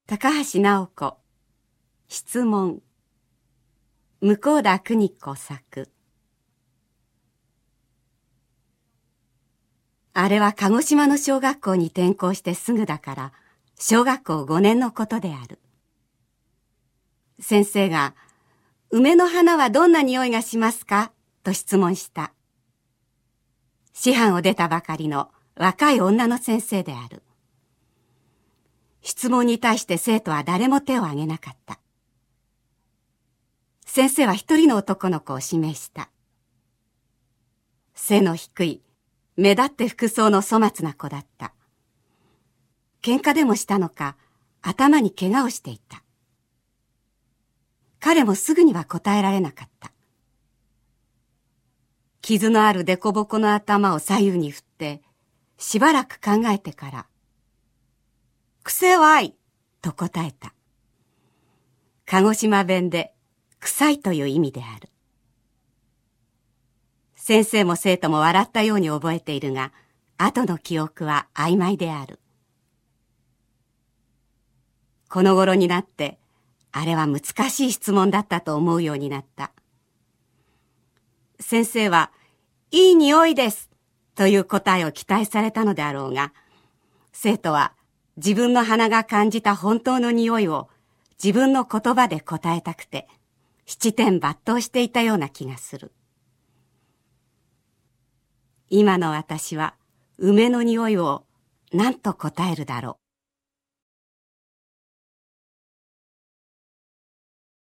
高橋直子、質問。向田邦子作。あれは鹿児島の小学校に転校してすぐだから、小学校5年のことである。先生が、梅の花はどんな匂いがしますかと質問した。師範を出たばかりの若い女の先生である。質問に対して生徒は誰も手を挙げなかった。先生は一人の男の子を指名した。背の低い、目立って服装の粗末な子だった。喧嘩でもしたのか、頭に怪我をしていた。彼もすぐには答えられなかった。傷のある凸凹の頭を左右に振って、しばらく考えてから、癖はい、と答えた。鹿児島弁で、臭いという意味である。先生も生徒も笑ったように覚えているが、後の記憶は曖昧である。この頃になって、あれは難しい質問だったと思うようになった。先生は、いい匂いです、という答えを期待されたのであろうが、生徒は自分の鼻が感じた本当の匂いを自分の言葉で答えたくて、七点抜刀していたような気がする。今の私は梅の匂いを何と答えるだろう。